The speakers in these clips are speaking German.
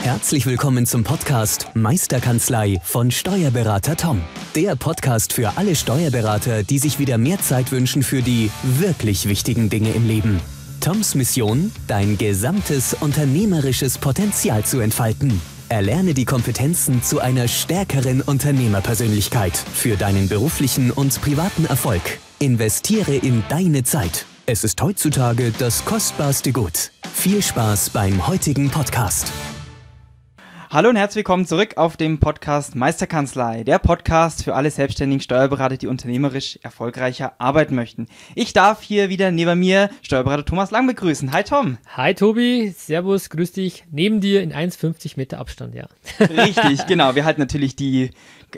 Herzlich willkommen zum Podcast Meisterkanzlei von Steuerberater Tom. Der Podcast für alle Steuerberater, die sich wieder mehr Zeit wünschen für die wirklich wichtigen Dinge im Leben. Toms Mission, dein gesamtes unternehmerisches Potenzial zu entfalten. Erlerne die Kompetenzen zu einer stärkeren Unternehmerpersönlichkeit für deinen beruflichen und privaten Erfolg. Investiere in deine Zeit. Es ist heutzutage das kostbarste Gut. Viel Spaß beim heutigen Podcast. Hallo und herzlich willkommen zurück auf dem Podcast Meisterkanzlei, der Podcast für alle selbstständigen Steuerberater, die unternehmerisch erfolgreicher arbeiten möchten. Ich darf hier wieder neben mir Steuerberater Thomas Lang begrüßen. Hi Tom. Hi Tobi, servus, grüß dich. Neben dir in 1,50 Meter Abstand, ja. Richtig, genau. Wir halten natürlich die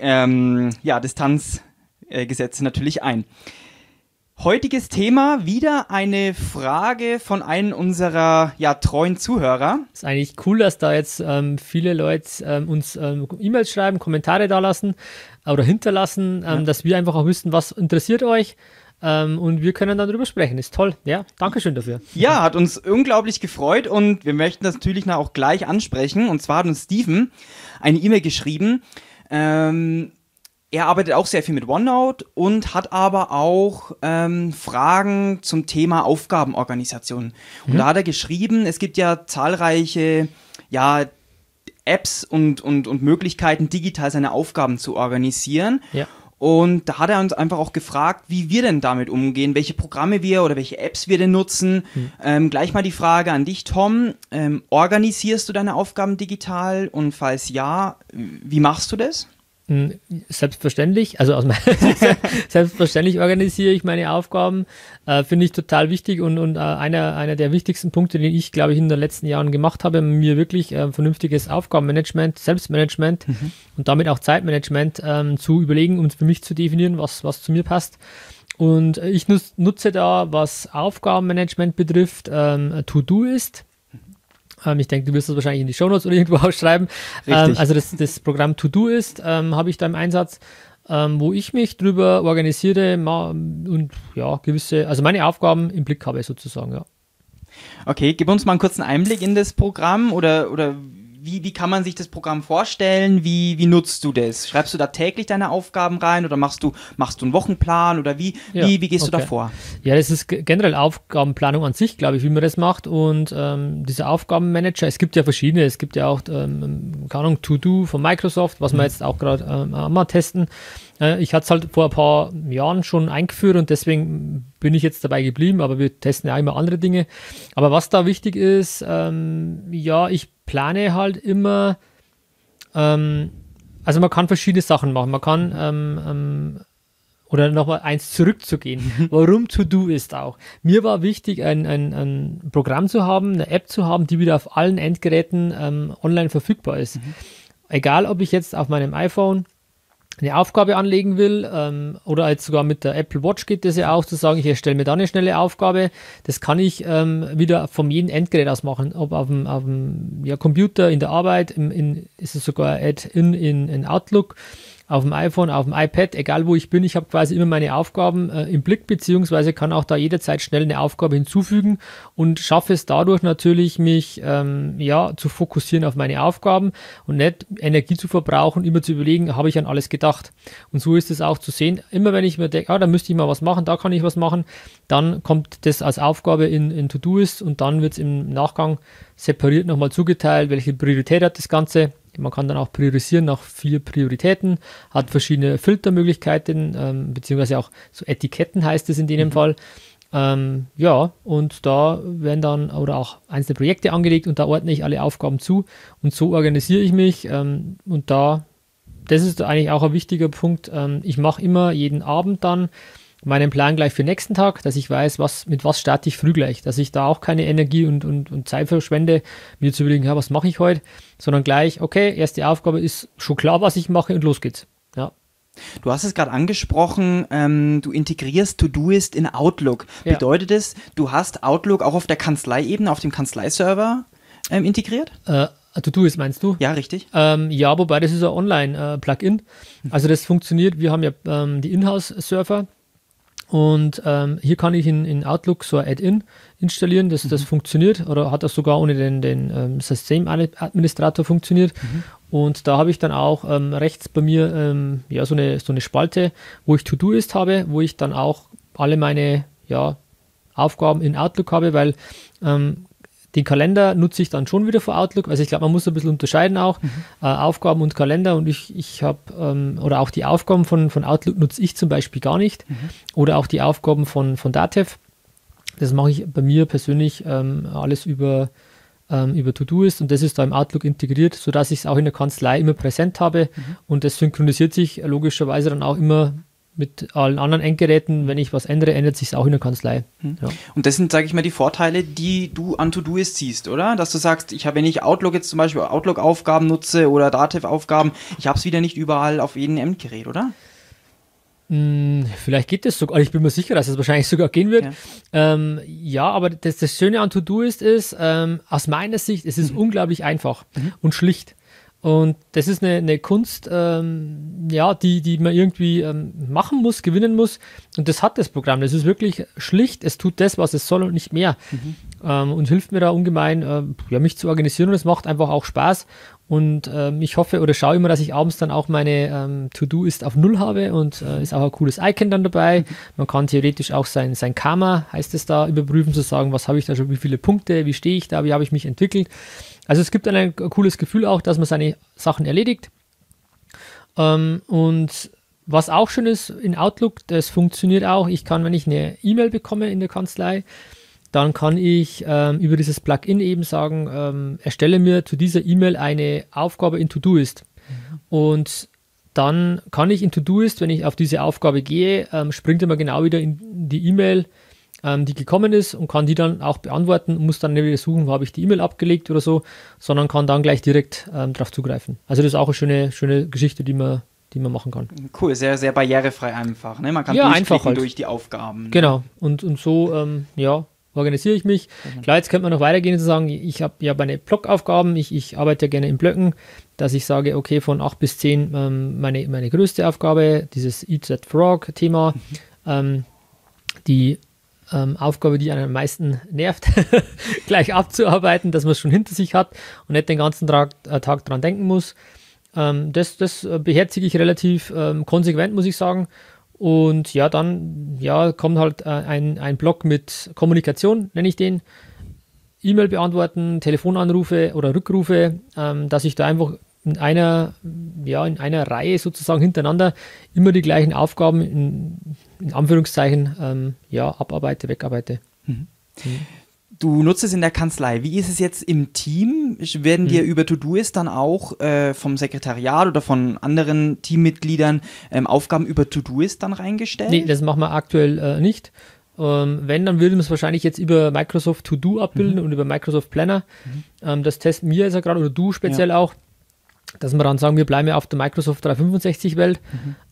Distanzgesetze natürlich ein. Heutiges Thema, wieder eine Frage von einem unserer treuen Zuhörer. Ist eigentlich cool, dass da jetzt viele Leute uns E-Mails schreiben, Kommentare da lassen oder hinterlassen, dass wir einfach auch wissen, was interessiert euch und wir können dann darüber sprechen. Ist toll, ja, Dankeschön dafür. Ja, hat uns unglaublich gefreut und wir möchten das natürlich auch gleich ansprechen. Und zwar hat uns Steven eine E-Mail geschrieben. Er arbeitet auch sehr viel mit OneNote und hat aber auch Fragen zum Thema Aufgabenorganisation. Und da hat er geschrieben, es gibt ja zahlreiche Apps und Möglichkeiten, digital seine Aufgaben zu organisieren. Ja. Und da hat er uns einfach auch gefragt, wie wir denn damit umgehen, welche Programme wir oder welche Apps wir denn nutzen. Gleich mal die Frage an dich, Tom. Organisierst du deine Aufgaben digital? Und falls ja, wie machst du das? Selbstverständlich, also selbstverständlich organisiere ich meine Aufgaben, finde ich total wichtig und einer der wichtigsten Punkte, den ich, glaube ich, in den letzten Jahren gemacht habe, mir wirklich vernünftiges Aufgabenmanagement, Selbstmanagement und damit auch Zeitmanagement zu überlegen und für mich zu definieren, was zu mir passt. Und ich nutze da, was Aufgabenmanagement betrifft, To-Do-Ist. Ich denke, du wirst das wahrscheinlich in die Shownotes oder irgendwo ausschreiben. Also das Programm To-Do-Ist habe ich da im Einsatz, wo ich mich drüber organisiere und also meine Aufgaben im Blick habe sozusagen, ja. Okay, gib uns mal einen kurzen Einblick in das Programm oder wie kann man sich das Programm vorstellen? Wie nutzt du das? Schreibst du da täglich deine Aufgaben rein oder machst du einen Wochenplan oder wie gehst du da vor? Ja, das ist generell Aufgabenplanung an sich, glaube ich, wie man das macht und dieser Aufgabenmanager, es gibt ja verschiedene, es gibt ja auch, keine Ahnung, To-Do von Microsoft, was wir jetzt auch gerade mal testen. Ich hatte es halt vor ein paar Jahren schon eingeführt und deswegen bin ich jetzt dabei geblieben, aber wir testen ja immer andere Dinge. Aber was da wichtig ist, ich plane halt immer, also man kann verschiedene Sachen machen. Man kann, oder nochmal eins zurückzugehen, warum To-Do ist auch. Mir war wichtig, ein Programm zu haben, eine App zu haben, die wieder auf allen Endgeräten online verfügbar ist. Egal, ob ich jetzt auf meinem iPhone eine Aufgabe anlegen will oder jetzt sogar mit der Apple Watch geht das ja auch, zu sagen, ich erstelle mir da eine schnelle Aufgabe. Das kann ich wieder von jedem Endgerät aus machen, ob auf dem Computer, in der Arbeit, ist es sogar in Outlook, auf dem iPhone, auf dem iPad, egal wo ich bin, ich habe quasi immer meine Aufgaben im Blick, beziehungsweise kann auch da jederzeit schnell eine Aufgabe hinzufügen und schaffe es dadurch natürlich, mich zu fokussieren auf meine Aufgaben und nicht Energie zu verbrauchen, immer zu überlegen, habe ich an alles gedacht. Und so ist es auch zu sehen, immer wenn ich mir denke, da müsste ich mal was machen, da kann ich was machen, dann kommt das als Aufgabe in To-Do-Ist und dann wird es im Nachgang separiert nochmal zugeteilt, welche Priorität hat das Ganze. Man kann dann auch priorisieren nach 4 Prioritäten, hat verschiedene Filtermöglichkeiten, beziehungsweise auch so Etiketten heißt es in dem Fall. Und da werden dann oder auch einzelne Projekte angelegt und da ordne ich alle Aufgaben zu und so organisiere ich mich das ist eigentlich auch ein wichtiger Punkt. Ich mache immer jeden Abend dann meinen Plan gleich für den nächsten Tag, dass ich weiß, mit was starte ich früh gleich, dass ich da auch keine Energie und Zeit verschwende, mir zu überlegen, was mache ich heute, sondern gleich, okay, erste Aufgabe ist schon klar, was ich mache und los geht's. Ja. Du hast es gerade angesprochen, du integrierst To-Do-Ist in Outlook. Ja. Bedeutet es, du hast Outlook auch auf der Kanzleiebene, auf dem Kanzleiserver integriert? To-Do-Ist meinst du? Ja, richtig. Wobei das ist ein Online-Plugin. Also das funktioniert, wir haben ja die Inhouse-Server Und hier kann ich in Outlook so ein Add-in installieren, das funktioniert, oder hat das sogar ohne den Systemadministrator funktioniert. Und da habe ich dann auch rechts bei mir so eine Spalte, wo ich To-Do-Ist habe, wo ich dann auch alle meine Aufgaben in Outlook habe, weil den Kalender nutze ich dann schon wieder für Outlook. Also ich glaube, man muss ein bisschen unterscheiden auch, Aufgaben und Kalender. Und ich habe, oder auch die Aufgaben von Outlook nutze ich zum Beispiel gar nicht. Oder auch die Aufgaben von Datev. Das mache ich bei mir persönlich alles über To-Do-Ist, und das ist da im Outlook integriert, sodass ich es auch in der Kanzlei immer präsent habe. Und das synchronisiert sich logischerweise dann auch immer mit allen anderen Endgeräten. Wenn ich was ändere, ändert sich es auch in der Kanzlei. Ja. Und das sind, sage ich mal, die Vorteile, die du an To-Do-Ist siehst, oder? Dass du sagst, wenn ich Outlook jetzt zum Beispiel Outlook-Aufgaben nutze oder Datev-Aufgaben, ich habe es wieder nicht überall auf jedem Endgerät, oder? Vielleicht geht das sogar, ich bin mir sicher, dass es wahrscheinlich sogar gehen wird. Ja, aber das Schöne an To-Do ist, aus meiner Sicht, es ist unglaublich einfach und schlicht. Und das ist eine Kunst, die man irgendwie machen muss, gewinnen muss. Und das hat das Programm. Das ist wirklich schlicht. Es tut das, was es soll und nicht mehr. Und hilft mir da ungemein, mich zu organisieren. Und es macht einfach auch Spaß. Und ich hoffe oder schaue immer, dass ich abends dann auch meine To-Do-Ist auf 0 habe, und ist auch ein cooles Icon dann dabei. Man kann theoretisch auch sein Karma, heißt es da, überprüfen, zu sagen, was habe ich da schon, wie viele Punkte, wie stehe ich da, wie habe ich mich entwickelt. Also es gibt dann ein cooles Gefühl auch, dass man seine Sachen erledigt. Und was auch schön ist in Outlook, das funktioniert auch, ich kann, wenn ich eine E-Mail bekomme in der Kanzlei, dann kann ich über dieses Plugin eben sagen, erstelle mir zu dieser E-Mail eine Aufgabe in To-Do-Ist. Und dann kann ich in To-Do-Ist, wenn ich auf diese Aufgabe gehe, springt er mir genau wieder in die E-Mail, die gekommen ist, und kann die dann auch beantworten und muss dann nicht wieder suchen, wo habe ich die E-Mail abgelegt oder so, sondern kann dann gleich direkt darauf zugreifen. Also das ist auch eine schöne Geschichte, die man machen kann. Cool, sehr, sehr barrierefrei einfach. Ne? Man kann einfach halt durch die Aufgaben. Genau, und so, organisiere ich mich. Klar, jetzt könnte man noch weitergehen und sagen, ich habe ja meine Blockaufgaben, ich arbeite ja gerne in Blöcken, dass ich sage, okay, von 8 bis 10 meine größte Aufgabe, dieses Eat That Frog Thema, die Aufgabe, die einen am meisten nervt, gleich abzuarbeiten, dass man es schon hinter sich hat und nicht den ganzen Tag dran denken muss. Das beherzige ich relativ konsequent, muss ich sagen. Und dann kommt halt ein Block mit Kommunikation, nenne ich den, E-Mail beantworten, Telefonanrufe oder Rückrufe, dass ich da einfach in einer Reihe sozusagen hintereinander immer die gleichen Aufgaben in Anführungszeichen abarbeite, wegarbeite. Du nutzt es in der Kanzlei. Wie ist es jetzt im Team? Werden dir über To-Do-Ist dann auch vom Sekretariat oder von anderen Teammitgliedern Aufgaben über To-Do-Ist dann reingestellt? Nee, das machen wir aktuell nicht. Wenn, dann würden wir es wahrscheinlich jetzt über Microsoft To-Do abbilden und über Microsoft Planner. Das testen wir jetzt ja gerade, oder du speziell auch, dass wir dann sagen, wir bleiben ja auf der Microsoft 365-Welt.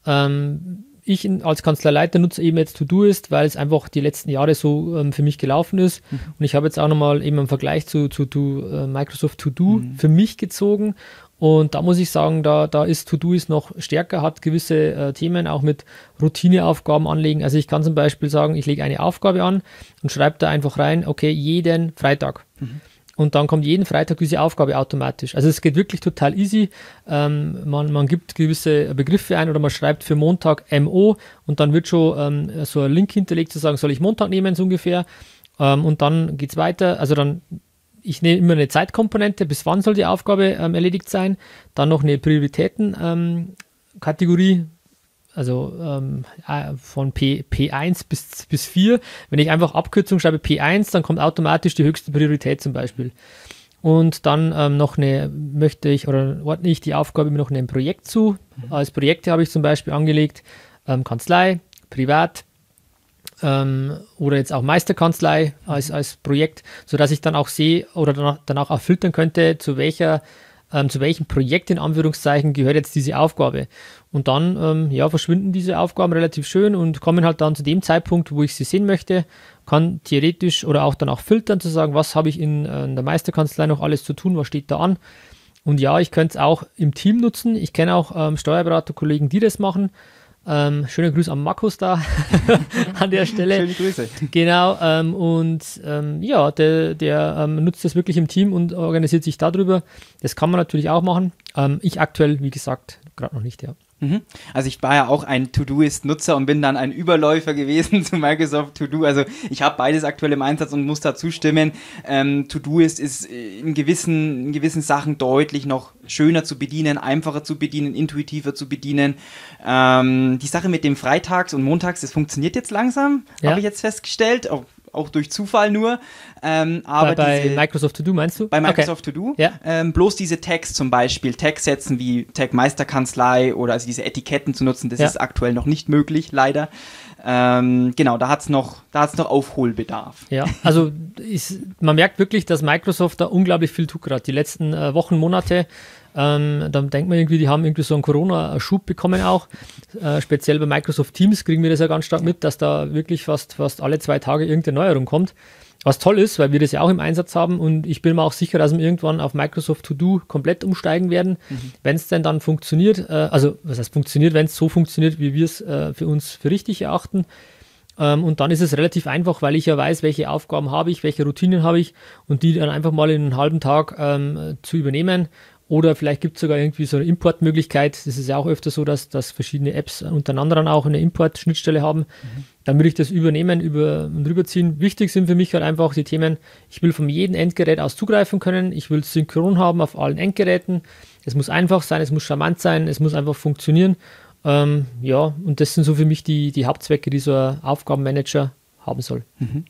Ich als Kanzleileiter nutze eben jetzt To-Do-Ist, weil es einfach die letzten Jahre so für mich gelaufen ist. Und ich habe jetzt auch nochmal eben im Vergleich zu Microsoft To-Do für mich gezogen. Und da muss ich sagen, da ist To-Do-Ist noch stärker, hat gewisse Themen auch mit Routineaufgaben anlegen. Also ich kann zum Beispiel sagen, ich lege eine Aufgabe an und schreibe da einfach rein, okay, jeden Freitag. Und dann kommt jeden Freitag diese Aufgabe automatisch. Also es geht wirklich total easy. Man gibt gewisse Begriffe ein oder man schreibt für Montag MO und dann wird schon so ein Link hinterlegt, zu sagen, soll ich Montag nehmen, so ungefähr. Und dann geht es weiter. Also ich nehme immer eine Zeitkomponente, bis wann soll die Aufgabe erledigt sein. Dann noch eine Prioritäten-Kategorie. Also von P1 bis 4. Wenn ich einfach Abkürzung schreibe P1, dann kommt automatisch die höchste Priorität zum Beispiel. Und dann ordne ich die Aufgabe immer noch einem Projekt zu. Als Projekte habe ich zum Beispiel angelegt Kanzlei, Privat oder jetzt auch Meisterkanzlei als Projekt, sodass ich dann auch sehe oder danach auch filtern könnte, zu welchem Projekt in Anführungszeichen gehört jetzt diese Aufgabe. Und dann verschwinden diese Aufgaben relativ schön und kommen halt dann zu dem Zeitpunkt, wo ich sie sehen möchte, kann theoretisch oder auch dann auch filtern, zu sagen, was habe ich in der Meisterkanzlei noch alles zu tun, was steht da an. Und ja, ich könnte es auch im Team nutzen. Ich kenne auch Steuerberaterkollegen, die das machen. Schöne Grüße an Markus da an der Stelle. Schöne Grüße. Genau, ja, der nutzt das wirklich im Team und organisiert sich darüber. Das kann man natürlich auch machen. Ich aktuell, wie gesagt, gerade noch nicht, ja. Also ich war ja auch ein Todoist-Nutzer und bin dann ein Überläufer gewesen zu Microsoft To Do. Also ich habe beides aktuell im Einsatz und muss da zustimmen. Todoist ist in gewissen Sachen deutlich noch schöner zu bedienen, einfacher zu bedienen, intuitiver zu bedienen. Die Sache mit dem Freitags und Montags, das funktioniert jetzt langsam, habe ich jetzt festgestellt. Auch durch Zufall nur. Aber bei Microsoft To Do meinst du? Bei Microsoft To Do. Ja. Bloß diese Tags zum Beispiel, Tags setzen wie Tag Meisterkanzlei oder also diese Etiketten zu nutzen, das ist aktuell noch nicht möglich, leider. Genau, da hat's noch Aufholbedarf. Ja, also man merkt wirklich, dass Microsoft da unglaublich viel tut gerade. Die letzten Wochen, Monate, dann denkt man irgendwie, die haben irgendwie so einen Corona-Schub bekommen auch. Speziell bei Microsoft Teams kriegen wir das ja ganz stark mit, dass da wirklich fast alle 2 Tage irgendeine Neuerung kommt. Was toll ist, weil wir das ja auch im Einsatz haben und ich bin mir auch sicher, dass wir irgendwann auf Microsoft To Do komplett umsteigen werden, wenn es denn dann funktioniert. Also, was heißt funktioniert, wenn es so funktioniert, wie wir es für uns für richtig erachten. Und dann ist es relativ einfach, weil ich ja weiß, welche Aufgaben habe ich, welche Routinen habe ich und die dann einfach mal in einem halben Tag zu übernehmen. Oder vielleicht gibt es sogar irgendwie so eine Importmöglichkeit. Das ist ja auch öfter so, dass verschiedene Apps untereinander dann auch eine Import-Schnittstelle haben. Dann würde ich das übernehmen und rüberziehen. Wichtig sind für mich halt einfach die Themen, ich will von jedem Endgerät aus zugreifen können. Ich will es synchron haben auf allen Endgeräten. Es muss einfach sein, es muss charmant sein, es muss einfach funktionieren. Ja, und das sind so für mich die Hauptzwecke, die so ein Aufgabenmanager haben soll.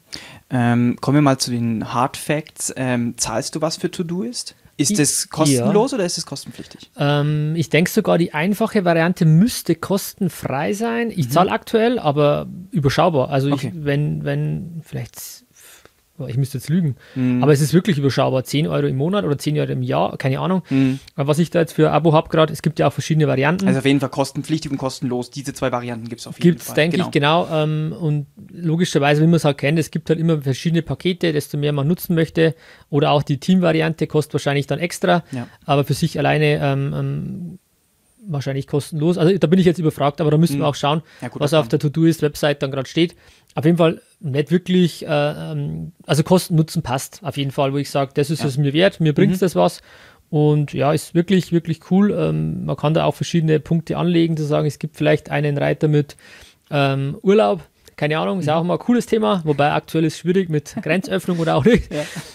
Kommen wir mal zu den Hard Facts. Zahlst du was für Todoist? Ist das kostenlos oder ist es kostenpflichtig? Ich denke sogar, die einfache Variante müsste kostenfrei sein. Ich zahle aktuell, aber überschaubar. Also wenn vielleicht, ich müsste jetzt lügen, aber es ist wirklich überschaubar. 10 Euro im Monat oder 10 Euro im Jahr, keine Ahnung. Aber was ich da jetzt für ein Abo habe gerade, es gibt ja auch verschiedene Varianten. Also auf jeden Fall kostenpflichtig und kostenlos. Diese 2 Varianten gibt es auf jeden Fall. Denke ich, genau. Und logischerweise, wie man es halt kennt, es gibt halt immer verschiedene Pakete, desto mehr man nutzen möchte. Oder auch die Team-Variante kostet wahrscheinlich dann extra, aber für sich alleine wahrscheinlich kostenlos. Also da bin ich jetzt überfragt, aber da müssen wir auch schauen, was auf der Todoist-Website dann gerade steht. Auf jeden Fall nicht wirklich, also Kosten-Nutzen passt auf jeden Fall, wo ich sage, das ist es mir wert, mir bringt es das was. Und ja, ist wirklich, wirklich cool. Man kann da auch verschiedene Punkte anlegen, zu sagen, es gibt vielleicht einen Reiter mit Urlaub, keine Ahnung, ist auch mal ein cooles Thema, wobei aktuell ist es schwierig mit Grenzöffnung oder auch nicht.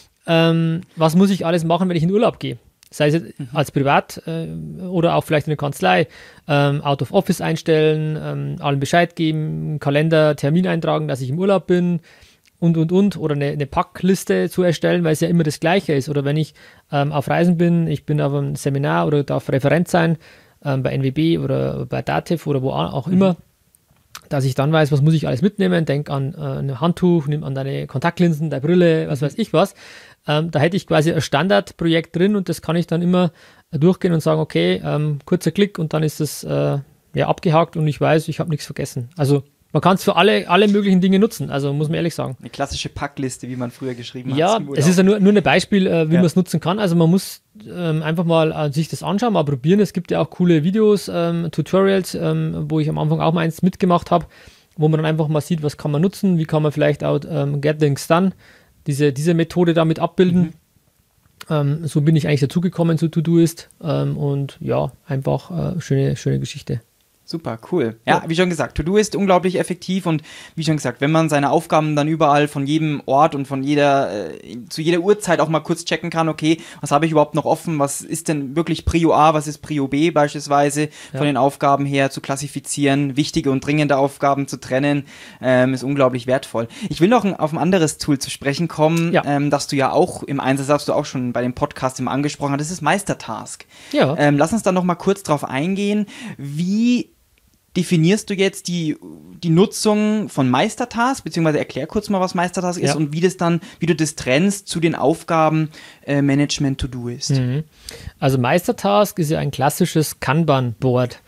Was muss ich alles machen, wenn ich in Urlaub gehe? Sei es als Privat oder auch vielleicht in der Kanzlei, Out of Office einstellen, allen Bescheid geben, Kalender, Termin eintragen, dass ich im Urlaub bin und oder eine Packliste zu erstellen, weil es ja immer das Gleiche ist. Oder wenn ich auf Reisen bin, ich bin auf einem Seminar oder darf Referent sein, bei NWB oder bei DATEV oder wo auch immer, dass ich dann weiß, was muss ich alles mitnehmen, denk an ein Handtuch, nimm an deine Kontaktlinsen, deine Brille, was weiß ich was. Da hätte ich quasi ein Standardprojekt drin und das kann ich dann immer durchgehen und sagen, okay, kurzer Klick und dann ist es abgehakt und ich weiß, ich habe nichts vergessen. Also man kann es für alle möglichen Dinge nutzen, also muss man ehrlich sagen. Eine klassische Packliste, wie man früher geschrieben hat. Ja, es ist ja nur ein Beispiel, wie man es nutzen kann. Also man muss einfach mal sich das anschauen, mal probieren. Es gibt ja auch coole Videos, Tutorials, wo ich am Anfang auch mal eins mitgemacht habe, wo man dann einfach mal sieht, was kann man nutzen, wie kann man vielleicht auch Get Things Done, diese Methode damit abbilden. So bin ich eigentlich dazugekommen zu Todoist und ja, einfach schöne Geschichte. Super, cool. Ja, wie schon gesagt, Todoist unglaublich effektiv und wie schon gesagt, wenn man seine Aufgaben dann überall von jedem Ort und von zu jeder Uhrzeit auch mal kurz checken kann, okay, was habe ich überhaupt noch offen, was ist denn wirklich Prio A, was ist Prio B beispielsweise von den Aufgaben her zu klassifizieren, wichtige und dringende Aufgaben zu trennen, ist unglaublich wertvoll. Ich will noch auf ein anderes Tool zu sprechen kommen, das du ja auch im Einsatz hast, du auch schon bei dem Podcast immer angesprochen hast, das ist Meistertask. Ja. Lass uns da noch mal kurz drauf eingehen, wie definierst du jetzt die Nutzung von Meistertask, beziehungsweise erklär kurz mal, was Meistertask ist und wie du das trennst zu den Aufgaben Management Todoist. Also Meistertask ist ja ein klassisches Kanban-Board.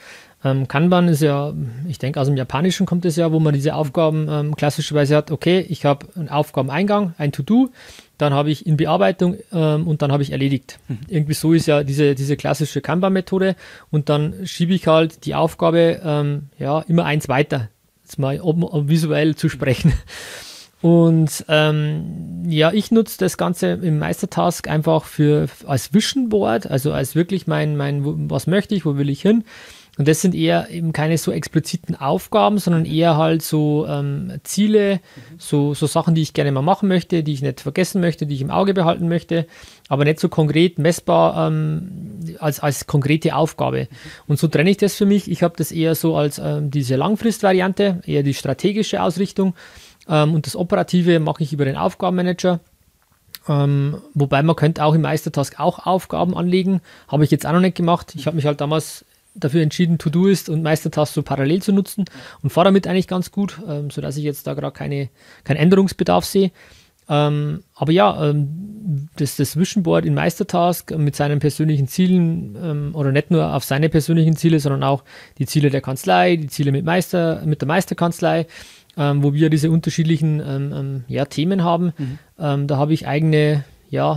Kanban ist ja, ich denke aus dem Japanischen kommt es ja, wo man diese Aufgaben klassischerweise hat, okay, ich habe einen Aufgabeneingang, ein To-Do, dann habe ich in Bearbeitung und dann habe ich erledigt. Irgendwie so ist ja diese klassische Kanban-Methode und dann schiebe ich halt die Aufgabe immer eins weiter, jetzt mal um visuell zu sprechen. Und ich nutze das Ganze im Meistertask einfach als Vision Board, also als wirklich was möchte ich, wo will ich hin. Und das sind eher eben keine so expliziten Aufgaben, sondern eher halt so Ziele, so Sachen, die ich gerne mal machen möchte, die ich nicht vergessen möchte, die ich im Auge behalten möchte, aber nicht so konkret messbar als konkrete Aufgabe. Und so trenne ich das für mich. Ich habe das eher so als diese Langfristvariante, eher die strategische Ausrichtung. Und das Operative mache ich über den Aufgabenmanager. Wobei man könnte auch im Meistertask auch Aufgaben anlegen. Habe ich jetzt auch noch nicht gemacht. Ich habe mich halt damals dafür entschieden, To-Do-Ist und Meistertask so parallel zu nutzen und fahre damit eigentlich ganz gut, sodass ich jetzt da gerade keinen Änderungsbedarf sehe. Aber ja, das Vision Board in Meistertask mit seinen persönlichen Zielen oder nicht nur auf seine persönlichen Ziele, sondern auch die Ziele der Kanzlei, die Ziele mit der Meisterkanzlei, wo wir diese unterschiedlichen Themen haben. Da habe ich eigene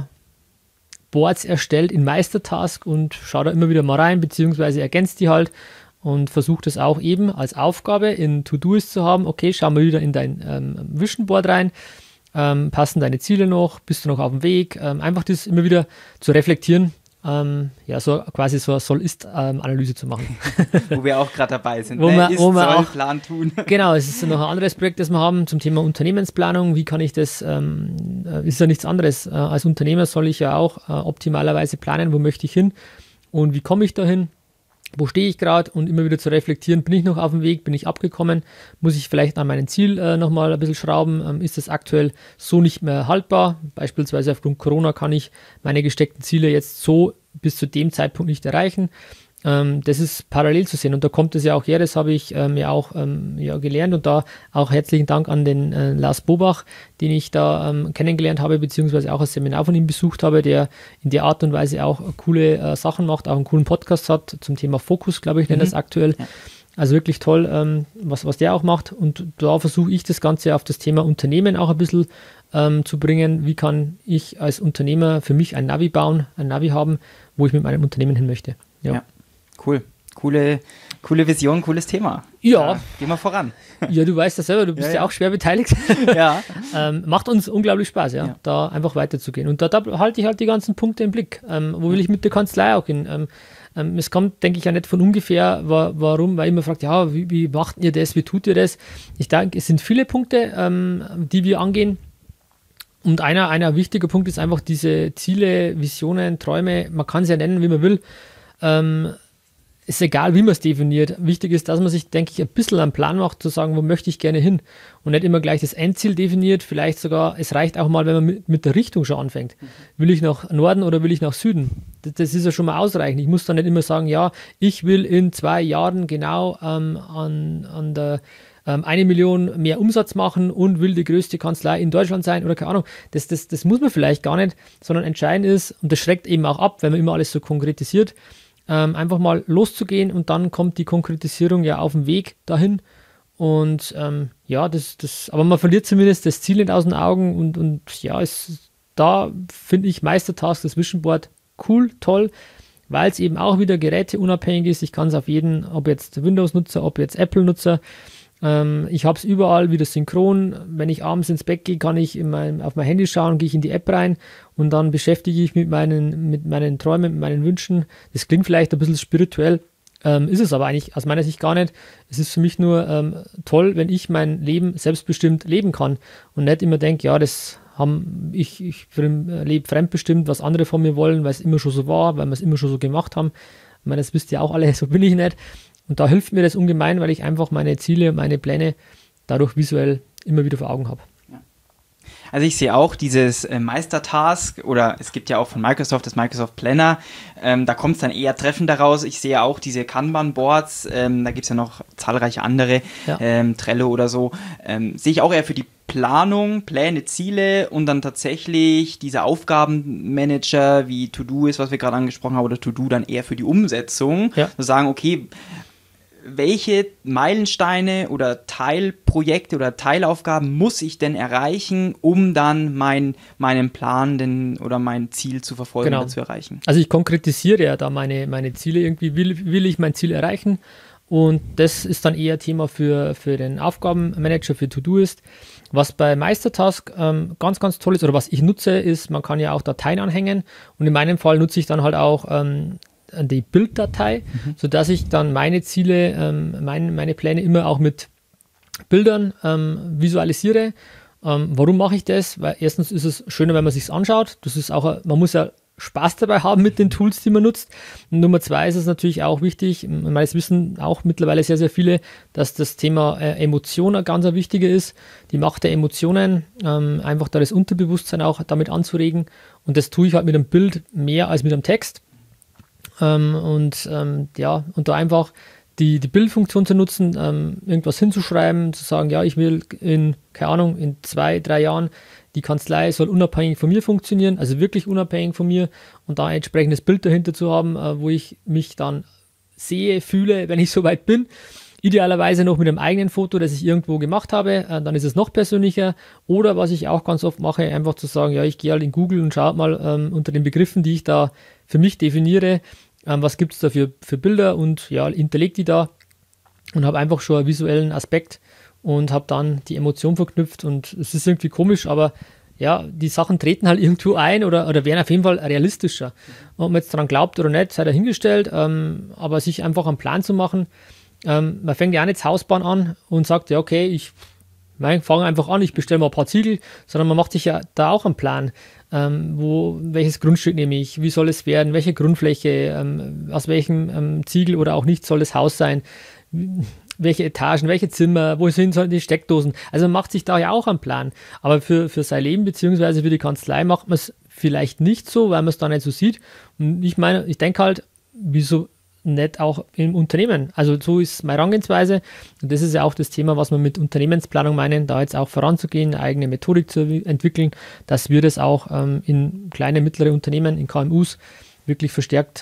Boards erstellt in Meistertask und schaue da immer wieder mal rein, beziehungsweise ergänzt die halt und versuche das auch eben als Aufgabe in To-Do's zu haben. Okay, schau mal wieder in dein Vision Board rein, passen deine Ziele noch, bist du noch auf dem Weg, einfach das immer wieder zu reflektieren, so quasi so eine Soll-Ist-Analyse zu machen. Wo wir auch gerade dabei sind. Wo wir auch Plan tun. Genau, es ist noch ein anderes Projekt, das wir haben zum Thema Unternehmensplanung. Wie kann ich das, ist ja nichts anderes. Als Unternehmer soll ich ja auch optimalerweise planen, wo möchte ich hin und wie komme ich dahin, wo stehe ich gerade und immer wieder zu reflektieren, bin ich noch auf dem Weg, bin ich abgekommen, muss ich vielleicht an meinem Ziel nochmal ein bisschen schrauben, ist das aktuell so nicht mehr haltbar, beispielsweise aufgrund Corona kann ich meine gesteckten Ziele jetzt so bis zu dem Zeitpunkt nicht erreichen. Das ist parallel zu sehen und da kommt es ja auch her, das habe ich gelernt und da auch herzlichen Dank an den Lars Bobach, den ich da kennengelernt habe, beziehungsweise auch ein Seminar von ihm besucht habe, der in der Art und Weise auch coole Sachen macht, auch einen coolen Podcast hat zum Thema Fokus, glaube ich, nennt das aktuell. Ja. Also wirklich toll, was der auch macht und da versuche ich das Ganze auf das Thema Unternehmen auch ein bisschen zu bringen. Wie kann ich als Unternehmer für mich ein Navi bauen, ein Navi haben, wo ich mit meinem Unternehmen hin möchte. Ja. Cool. Coole Vision, cooles Thema. Ja. Gehen wir voran. Ja, du weißt das selber, du bist ja auch schwer beteiligt. Ja. Macht uns unglaublich Spaß, da einfach weiterzugehen. Und da halte ich halt die ganzen Punkte im Blick. Wo will ich mit der Kanzlei auch hin? Es kommt, denke ich, ja nicht von ungefähr, warum, weil immer fragt, ja, wie macht ihr das, wie tut ihr das? Ich denke, es sind viele Punkte, die wir angehen. Und einer wichtiger Punkt ist einfach diese Ziele, Visionen, Träume, man kann es ja nennen, wie man will. Ist egal, wie man es definiert. Wichtig ist, dass man sich, denke ich, ein bisschen einen Plan macht, zu sagen, wo möchte ich gerne hin und nicht immer gleich das Endziel definiert. Vielleicht sogar, es reicht auch mal, wenn man mit der Richtung schon anfängt. Will ich nach Norden oder will ich nach Süden? Das ist ja schon mal ausreichend. Ich muss dann nicht immer sagen, ja, ich will in 2 Jahren genau an der 1 Million mehr Umsatz machen und will die größte Kanzlei in Deutschland sein oder keine Ahnung. Das muss man vielleicht gar nicht, sondern entscheidend ist, und das schreckt eben auch ab, wenn man immer alles so konkretisiert, einfach mal loszugehen und dann kommt die Konkretisierung ja auf dem Weg dahin und aber man verliert zumindest das Ziel nicht aus den Augen und da finde ich Meistertask, das Vision Board cool, toll, weil es eben auch wieder geräteunabhängig ist. Ich kann es auf jeden, ob jetzt Windows-Nutzer, ob jetzt Apple-Nutzer, ich habe es überall wieder synchron. Wenn ich abends ins Bett gehe, kann ich auf mein Handy schauen, gehe ich in die App rein und dann beschäftige ich mich mit meinen Träumen, mit meinen Wünschen. Das klingt vielleicht ein bisschen spirituell, ist es aber eigentlich aus meiner Sicht gar nicht. Es ist für mich nur toll, wenn ich mein Leben selbstbestimmt leben kann und nicht immer denke, ja, ich lebe fremdbestimmt, was andere von mir wollen, weil es immer schon so war, weil wir es immer schon so gemacht haben. Ich meine, das wisst ihr auch alle, so bin ich nicht. Und da hilft mir das ungemein, weil ich einfach meine Ziele, meine Pläne dadurch visuell immer wieder vor Augen habe. Also ich sehe auch dieses Meistertask oder es gibt ja auch von Microsoft das Microsoft Planner, da kommt es dann eher treffend daraus. Ich sehe auch diese Kanban-Boards, da gibt es ja noch zahlreiche andere, Trello oder so, sehe ich auch eher für die Planung, Pläne, Ziele und dann tatsächlich dieser Aufgabenmanager wie To-Do ist, was wir gerade angesprochen haben, oder To-Do dann eher für die Umsetzung. Ja. So sagen, okay, welche Meilensteine oder Teilprojekte oder Teilaufgaben muss ich denn erreichen, um dann meinen Plan oder mein Ziel zu verfolgen oder zu erreichen? Also ich konkretisiere ja da meine Ziele irgendwie, will ich mein Ziel erreichen, und das ist dann eher Thema für den Aufgabenmanager, für To-Do-Ist. Was bei Meistertask ganz, ganz toll ist, oder was ich nutze, ist, man kann ja auch Dateien anhängen, und in meinem Fall nutze ich dann halt auch die Bilddatei, sodass ich dann meine Ziele, meine Pläne immer auch mit Bildern visualisiere. Warum mache ich das? Weil erstens ist es schöner, wenn man sich anschaut. Das ist auch, man muss ja Spaß dabei haben mit den Tools, die man nutzt. Und Nummer 2 ist es natürlich auch wichtig, es wissen auch mittlerweile sehr, sehr viele, dass das Thema Emotion ein ganz wichtiger ist, die Macht der Emotionen, einfach da das Unterbewusstsein auch damit anzuregen, und das tue ich halt mit einem Bild mehr als mit einem Text, und da einfach die Bildfunktion zu nutzen, irgendwas hinzuschreiben, zu sagen, ja, ich will in 2-3 Jahren, die Kanzlei soll unabhängig von mir funktionieren, also wirklich unabhängig von mir, und da ein entsprechendes Bild dahinter zu haben, wo ich mich dann sehe, fühle, wenn ich soweit bin. Idealerweise noch mit einem eigenen Foto, das ich irgendwo gemacht habe, dann ist es noch persönlicher. Oder was ich auch ganz oft mache, einfach zu sagen, ja, ich gehe halt in Google und schaue mal unter den Begriffen, die ich da für mich definiere, was gibt es da für Bilder, und ja, hinterlege die da und habe einfach schon einen visuellen Aspekt und habe dann die Emotion verknüpft, und es ist irgendwie komisch, aber ja, die Sachen treten halt irgendwo ein oder werden auf jeden Fall realistischer. Ob man jetzt daran glaubt oder nicht, sei dahingestellt, aber sich einfach einen Plan zu machen. Man fängt ja auch nicht das Hausbauen an und sagt, ja, okay, ich fange einfach an, ich bestelle mal ein paar Ziegel, sondern man macht sich ja da auch einen Plan. Welches Grundstück nehme ich, wie soll es werden, welche Grundfläche, aus welchem Ziegel oder auch nicht soll das Haus sein, welche Etagen, welche Zimmer, wo sind die Steckdosen. Also man macht sich da ja auch einen Plan. Aber für sein Leben bzw. für die Kanzlei macht man es vielleicht nicht so, weil man es da nicht so sieht. Und ich denke halt, wieso nicht auch im Unternehmen? Also so ist meine Herangehensweise, und das ist ja auch das Thema, was wir mit Unternehmensplanung meinen, da jetzt auch voranzugehen, eine eigene Methodik zu entwickeln, dass wir das auch in kleine, mittlere Unternehmen, in KMUs wirklich verstärkt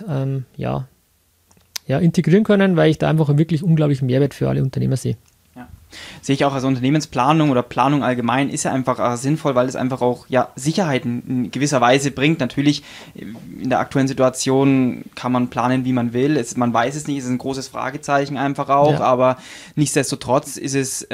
integrieren können, weil ich da einfach einen wirklich unglaublichen Mehrwert für alle Unternehmer sehe. Ja. Sehe ich auch, also Unternehmensplanung oder Planung allgemein ist ja einfach sinnvoll, weil es einfach auch Sicherheit in gewisser Weise bringt. Natürlich, in der aktuellen Situation kann man planen, wie man will. Man weiß es nicht, es ist ein großes Fragezeichen einfach auch, aber nichtsdestotrotz ist es...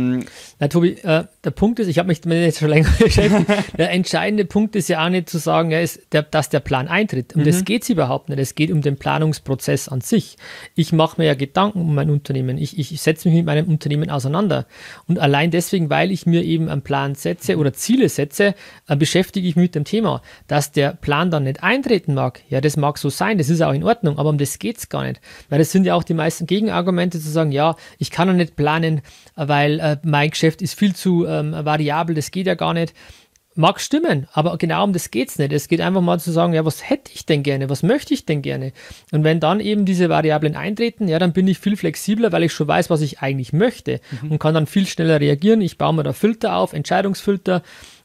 Na, Tobi, der Punkt ist, ich habe mich damit jetzt schon länger beschäftigt, der entscheidende Punkt ist ja auch nicht zu sagen, dass der Plan eintritt. Um das geht es überhaupt nicht. Es geht um den Planungsprozess an sich. Ich mache mir ja Gedanken um mein Unternehmen. Ich setze mich mit meinem Unternehmen auseinander. Und allein deswegen, weil ich mir eben einen Plan setze oder Ziele setze, beschäftige ich mich mit dem Thema. Dass der Plan dann nicht eintreten mag, ja, das mag so sein, das ist auch in Ordnung, aber um das geht es gar nicht. Weil das sind ja auch die meisten Gegenargumente zu sagen, ja, ich kann ja nicht planen, weil mein Geschäft ist viel zu variabel, das geht ja gar nicht. Mag stimmen, aber genau um das geht es nicht. Es geht einfach mal zu sagen, ja, was hätte ich denn gerne, was möchte ich denn gerne? Und wenn dann eben diese Variablen eintreten, ja, dann bin ich viel flexibler, weil ich schon weiß, was ich eigentlich möchte und kann dann viel schneller reagieren. Ich baue mir da Filter auf, Entscheidungsfilter,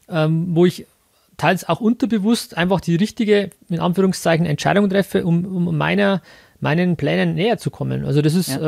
wo ich teils auch unterbewusst einfach die richtige, in Anführungszeichen, Entscheidung treffe, um meinen Plänen näher zu kommen. Also das ist...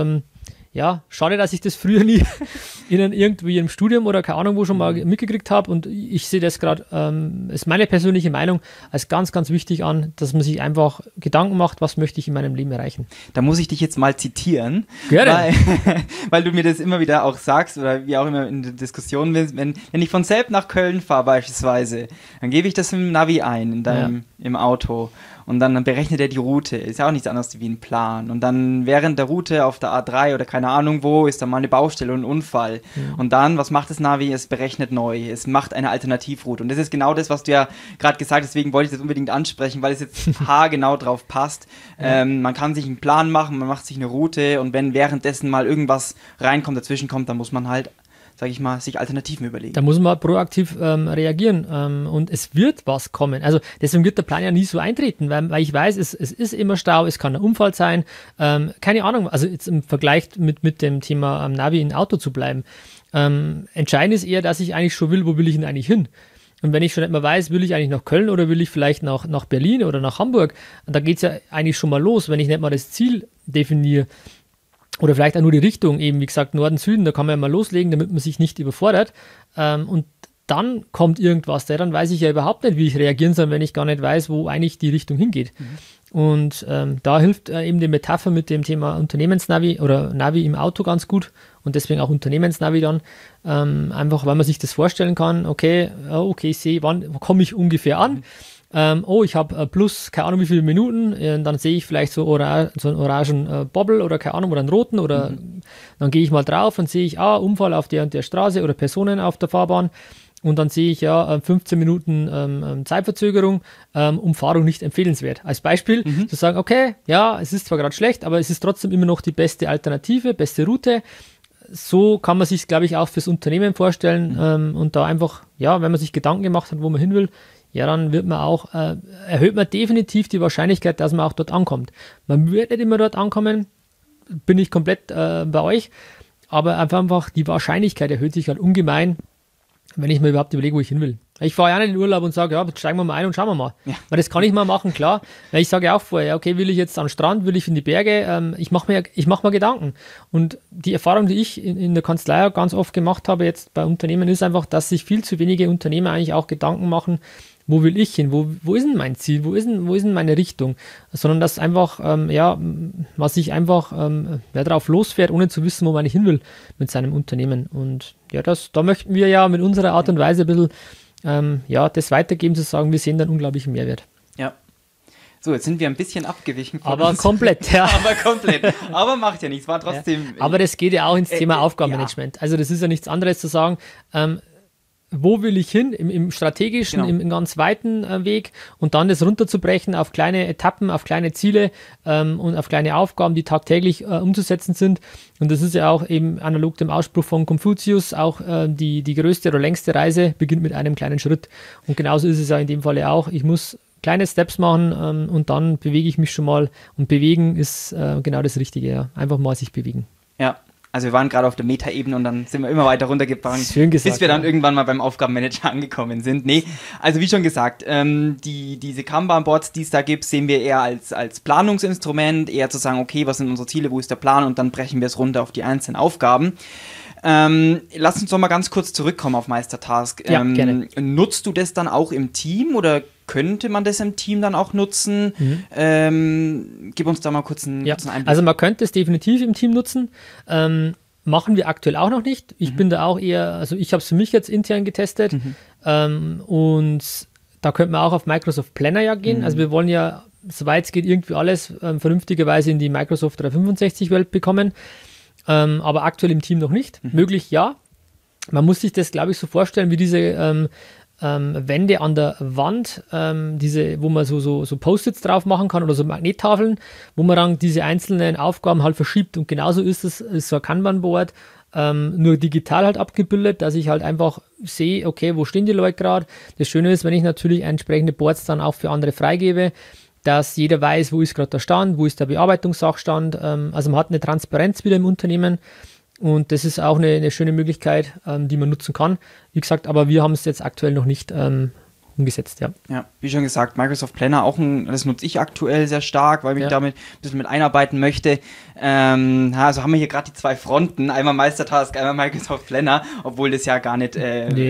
schade, dass ich das früher nie irgendwie im Studium oder keine Ahnung wo schon mal mitgekriegt habe, und ich sehe das gerade, ist meine persönliche Meinung, als ganz, ganz wichtig an, dass man sich einfach Gedanken macht, was möchte ich in meinem Leben erreichen. Da muss ich dich jetzt mal zitieren, gerne. Weil du mir das immer wieder auch sagst oder wie auch immer in der Diskussion bist, wenn ich von Selb nach Köln fahre beispielsweise, dann gebe ich das im Navi ein, im Auto. Und dann berechnet er die Route. Ist ja auch nichts anderes wie ein Plan. Und dann während der Route auf der A3 oder keine Ahnung wo, ist dann mal eine Baustelle und ein Unfall. Ja. Und dann, was macht das Navi? Es berechnet neu. Es macht eine Alternativroute. Und das ist genau das, was du ja gerade gesagt hast. Deswegen wollte ich das unbedingt ansprechen, weil es jetzt haargenau drauf passt. Ja. Man kann sich einen Plan machen, man macht sich eine Route. Und wenn währenddessen mal irgendwas reinkommt, dazwischen kommt, dann muss man halt, sage ich mal, sich Alternativen überlegen. Da muss man proaktiv reagieren und es wird was kommen. Also deswegen wird der Plan ja nie so eintreten, weil ich weiß, es ist immer Stau, es kann ein Unfall sein, keine Ahnung, also jetzt im Vergleich mit dem Thema Navi in Auto zu bleiben. Entscheidend ist eher, dass ich eigentlich schon will, wo will ich denn eigentlich hin? Und wenn ich schon nicht mehr weiß, will ich eigentlich nach Köln oder will ich vielleicht nach Berlin oder nach Hamburg, da geht es ja eigentlich schon mal los, wenn ich nicht mal das Ziel definiere. Oder vielleicht auch nur die Richtung, eben wie gesagt Norden, Süden, da kann man ja mal loslegen, damit man sich nicht überfordert. Und dann kommt irgendwas, dann weiß ich ja überhaupt nicht, wie ich reagieren soll, wenn ich gar nicht weiß, wo eigentlich die Richtung hingeht. Und da hilft eben die Metapher mit dem Thema Unternehmensnavi oder Navi im Auto ganz gut und deswegen auch Unternehmensnavi dann. Einfach, weil man sich das vorstellen kann, okay, ich sehe, wann komme ich ungefähr an. Ich habe plus, keine Ahnung wie viele Minuten, dann sehe ich vielleicht so einen orangen Bobble oder keine Ahnung, oder einen roten oder dann gehe ich mal drauf und sehe ich, Unfall auf der und der Straße oder Personen auf der Fahrbahn. Und dann sehe ich 15 Minuten Zeitverzögerung, Umfahrung nicht empfehlenswert. Als Beispiel zu sagen, okay, ja, es ist zwar gerade schlecht, aber es ist trotzdem immer noch die beste Alternative, beste Route. So kann man sich, glaube ich, auch fürs Unternehmen vorstellen und da einfach, ja, wenn man sich Gedanken gemacht hat, wo man hin will, ja, dann wird man auch, erhöht man definitiv die Wahrscheinlichkeit, dass man auch dort ankommt. Man wird nicht immer dort ankommen, bin ich komplett bei euch, aber einfach die Wahrscheinlichkeit erhöht sich halt ungemein, wenn ich mir überhaupt überlege, wo ich hin will. Ich fahre ja nicht in den Urlaub und sage, ja, jetzt steigen wir mal ein und schauen wir mal. Ja. Weil das kann ich mal machen, klar. Weil ich sage ja auch vorher, okay, will ich jetzt am Strand, will ich in die Berge, ich mache mir Gedanken. Und die Erfahrung, die ich in der Kanzlei ganz oft gemacht habe, jetzt bei Unternehmen, ist einfach, dass sich viel zu wenige Unternehmer eigentlich auch Gedanken machen, wo will ich hin, wo ist denn mein Ziel, wo ist denn meine Richtung, sondern dass einfach, was ich einfach drauf losfährt, ohne zu wissen, wo man nicht hin will mit seinem Unternehmen. Und ja, da möchten wir ja mit unserer Art und Weise ein bisschen das weitergeben, zu sagen, wir sehen dann unglaublichen Mehrwert. Ja. So, jetzt sind wir ein bisschen abgewichen. Aber komplett, ja. Aber komplett. Aber macht ja nichts, war trotzdem... Ja. Aber das geht ja auch ins Thema Aufgabenmanagement. Ja. Also das ist ja nichts anderes zu sagen, wo will ich hin, im strategischen, im ganz weiten Weg und dann das runterzubrechen auf kleine Etappen, auf kleine Ziele und auf kleine Aufgaben, die tagtäglich umzusetzen sind. Und das ist ja auch eben analog dem Ausspruch von Konfuzius, auch die größte oder längste Reise beginnt mit einem kleinen Schritt. Und genauso ist es ja in dem Falle auch. Ich muss kleine Steps machen und dann bewege ich mich schon mal. Und bewegen ist genau das Richtige, ja. Einfach mal sich bewegen. Ja. Also wir waren gerade auf der Meta-Ebene und dann sind wir immer weiter runtergefahren, bis wir dann irgendwann mal beim Aufgabenmanager angekommen sind. Nee, also wie schon gesagt, diese Kanban-Boards, die es da gibt, sehen wir eher als Planungsinstrument, eher zu sagen, okay, was sind unsere Ziele, wo ist der Plan und dann brechen wir es runter auf die einzelnen Aufgaben. Lass uns doch mal ganz kurz zurückkommen auf Meistertask. Ja, gerne. Nutzt du das dann auch im Team oder könnte man das im Team dann auch nutzen? Gib uns da mal kurz einen Einblick. Also man könnte es definitiv im Team nutzen. Machen wir aktuell auch noch nicht. Ich bin da auch eher, also ich habe es für mich jetzt intern getestet und da könnte man auch auf Microsoft Planner ja gehen. Also wir wollen ja, soweit es geht, irgendwie alles vernünftigerweise in die Microsoft 365-Welt bekommen. Aber aktuell im Team noch nicht. Möglich ja. Man muss sich das, glaube ich, so vorstellen, wie diese Wände an der Wand, wo man so Post-its drauf machen kann oder so Magnettafeln, wo man dann diese einzelnen Aufgaben halt verschiebt. Und genauso ist so ein Kanban-Board, nur digital halt abgebildet, dass ich halt einfach sehe, okay, wo stehen die Leute gerade. Das Schöne ist, wenn ich natürlich entsprechende Boards dann auch für andere freigebe, dass jeder weiß, wo ist gerade der Stand, wo ist der Bearbeitungssachstand. Also man hat eine Transparenz wieder im Unternehmen und das ist auch eine schöne Möglichkeit, die man nutzen kann. Wie gesagt, aber wir haben es jetzt aktuell noch nicht umgesetzt. Ja, wie schon gesagt, Microsoft Planner das nutze ich aktuell sehr stark, weil ich damit ein bisschen mit einarbeiten möchte. Also haben wir hier gerade die zwei Fronten, einmal Meistertask, einmal Microsoft Planner, obwohl das ja gar nicht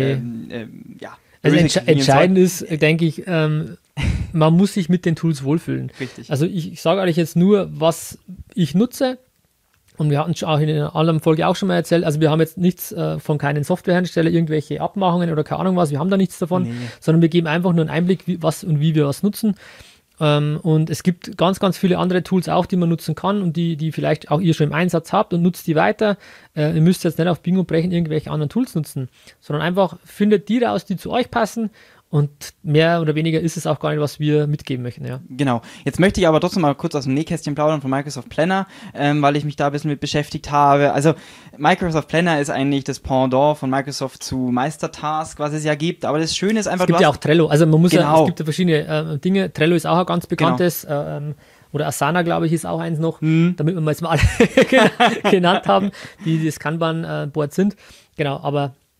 Also entscheidend ist, denke ich, man muss sich mit den Tools wohlfühlen. Richtig. Also ich sage eigentlich jetzt nur, was ich nutze. Und wir hatten es auch in einer anderen Folge auch schon mal erzählt, also wir haben jetzt nichts von keinen Softwarehersteller, irgendwelche Abmachungen oder keine Ahnung was, wir haben da nichts davon, sondern wir geben einfach nur einen Einblick, wie wir was nutzen. Und es gibt ganz, ganz viele andere Tools auch, die man nutzen kann und die vielleicht auch ihr schon im Einsatz habt und nutzt die weiter. Ihr müsst jetzt nicht auf Biegen und Brechen irgendwelche anderen Tools nutzen, sondern einfach findet die raus, die zu euch passen. Und mehr oder weniger ist es auch gar nicht, was wir mitgeben möchten. Ja. Genau. Jetzt möchte ich aber trotzdem mal kurz aus dem Nähkästchen plaudern von Microsoft Planner, weil ich mich da ein bisschen mit beschäftigt habe. Also Microsoft Planner ist eigentlich das Pendant von Microsoft zu Meistertask, was es ja gibt. Aber das Schöne ist einfach... Es gibt ja auch Trello. Also man muss es gibt ja verschiedene Dinge. Trello ist auch ein ganz bekanntes. Oder Asana, glaube ich, ist auch eins noch, damit wir jetzt mal alle genannt haben, die das Kanban-Board sind. Genau, aber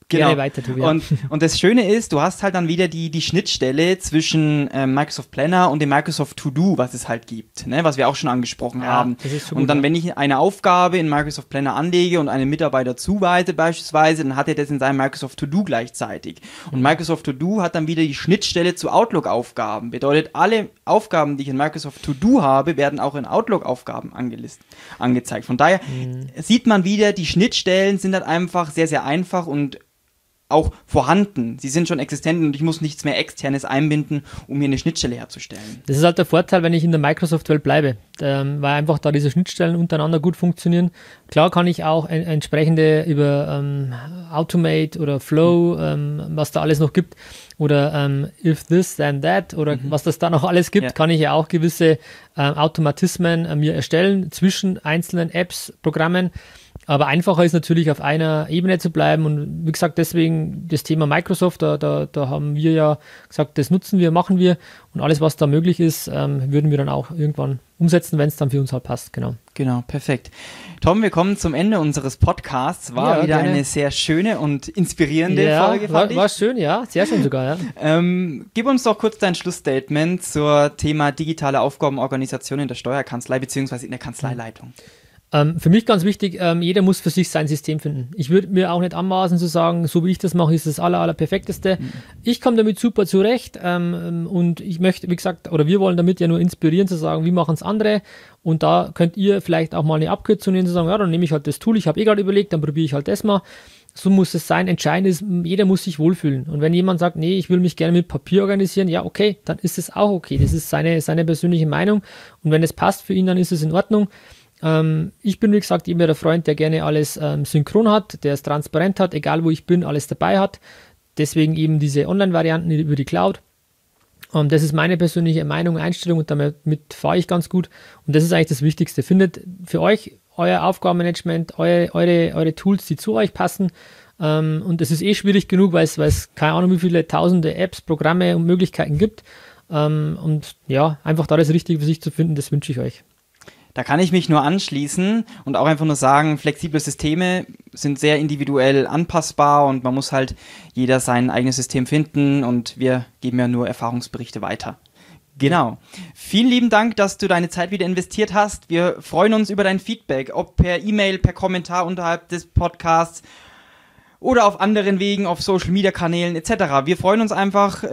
Gerne weiter, Tobi. Und das Schöne ist, du hast halt dann wieder die Schnittstelle zwischen Microsoft Planner und dem Microsoft To-Do, was es halt gibt, ne? Was wir auch schon angesprochen haben. Das ist schon und gut, dann, wenn ich eine Aufgabe in Microsoft Planner anlege und einen Mitarbeiter zuweise beispielsweise, dann hat er das in seinem Microsoft To-Do gleichzeitig. Und Microsoft To-Do hat dann wieder die Schnittstelle zu Outlook-Aufgaben. Bedeutet, alle Aufgaben, die ich in Microsoft To-Do habe, werden auch in Outlook-Aufgaben angezeigt. Von daher sieht man wieder, die Schnittstellen sind halt einfach sehr, sehr einfach und auch vorhanden. Sie sind schon existent und ich muss nichts mehr Externes einbinden, um hier eine Schnittstelle herzustellen. Das ist halt der Vorteil, wenn ich in der Microsoft-Welt bleibe, weil einfach da diese Schnittstellen untereinander gut funktionieren. Klar kann ich auch entsprechende über Automate oder Flow, was da alles noch gibt, oder if this, then that, oder was das da noch alles gibt, kann ich ja auch gewisse Automatismen mir erstellen zwischen einzelnen Apps, Programmen. Aber einfacher ist natürlich, auf einer Ebene zu bleiben und wie gesagt, deswegen das Thema Microsoft, da haben wir ja gesagt, das nutzen wir, machen wir und alles, was da möglich ist, würden wir dann auch irgendwann umsetzen, wenn es dann für uns halt passt, genau. Genau, perfekt. Tom, wir kommen zum Ende unseres Podcasts. War wieder eine sehr schöne und inspirierende Folge, fand ich. War schön, ja, sehr schön sogar, ja. Gib uns doch kurz dein Schlussstatement zur Thema digitale Aufgabenorganisation in der Steuerkanzlei bzw. in der Kanzleileitung. Für mich ganz wichtig, jeder muss für sich sein System finden. Ich würde mir auch nicht anmaßen zu sagen, so wie ich das mache, ist das allerperfekteste. Ich komme damit super zurecht und ich möchte, wie gesagt, oder wir wollen damit ja nur inspirieren zu sagen, wie machen es andere und da könnt ihr vielleicht auch mal eine Abkürzung nehmen, zu sagen, ja, dann nehme ich halt das Tool, ich habe gerade überlegt, dann probiere ich halt das mal. So muss es sein. Entscheidend ist, jeder muss sich wohlfühlen. Und wenn jemand sagt, nee, ich will mich gerne mit Papier organisieren, ja, okay, dann ist es auch okay. Das ist seine persönliche Meinung und wenn es passt für ihn, dann ist es in Ordnung. Ich bin, wie gesagt, immer der Freund, der gerne alles synchron hat, der es transparent hat, egal wo ich bin, alles dabei hat. Deswegen eben diese Online-Varianten über die Cloud. Das ist meine persönliche Meinung, Einstellung und damit fahre ich ganz gut. Und das ist eigentlich das Wichtigste. Findet für euch euer Aufgabenmanagement, eure Tools, die zu euch passen. Und es ist schwierig genug, weil es keine Ahnung, wie viele tausende Apps, Programme und Möglichkeiten gibt. Und ja, einfach da das Richtige für sich zu finden, das wünsche ich euch. Da kann ich mich nur anschließen und auch einfach nur sagen, flexible Systeme sind sehr individuell anpassbar und man muss halt jeder sein eigenes System finden und wir geben ja nur Erfahrungsberichte weiter. Genau. Vielen lieben Dank, dass du deine Zeit wieder investiert hast. Wir freuen uns über dein Feedback, ob per E-Mail, per Kommentar unterhalb des Podcasts oder auf anderen Wegen, auf Social-Media-Kanälen etc. Wir freuen uns einfach,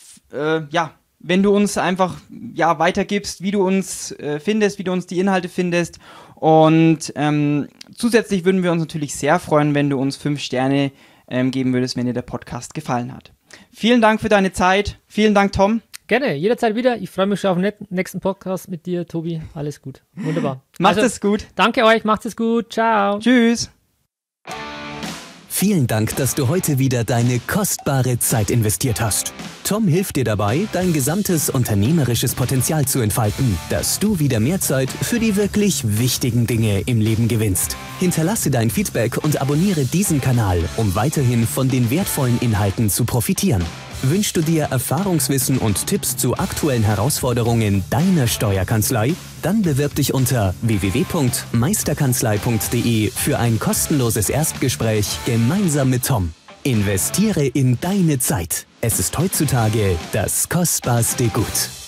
wenn du uns einfach weitergibst, wie du uns findest, wie du uns die Inhalte findest. Und zusätzlich würden wir uns natürlich sehr freuen, wenn du uns 5 Sterne geben würdest, wenn dir der Podcast gefallen hat. Vielen Dank für deine Zeit. Vielen Dank, Tom. Gerne, jederzeit wieder. Ich freue mich schon auf den nächsten Podcast mit dir, Tobi. Alles gut. Wunderbar. Macht es gut. Danke euch, macht es gut. Ciao. Tschüss. Vielen Dank, dass du heute wieder deine kostbare Zeit investiert hast. Tom hilft dir dabei, dein gesamtes unternehmerisches Potenzial zu entfalten, dass du wieder mehr Zeit für die wirklich wichtigen Dinge im Leben gewinnst. Hinterlasse dein Feedback und abonniere diesen Kanal, um weiterhin von den wertvollen Inhalten zu profitieren. Wünschst du dir Erfahrungswissen und Tipps zu aktuellen Herausforderungen deiner Steuerkanzlei? Dann bewirb dich unter www.meisterkanzlei.de für ein kostenloses Erstgespräch gemeinsam mit Tom. Investiere in deine Zeit. Es ist heutzutage das kostbarste Gut.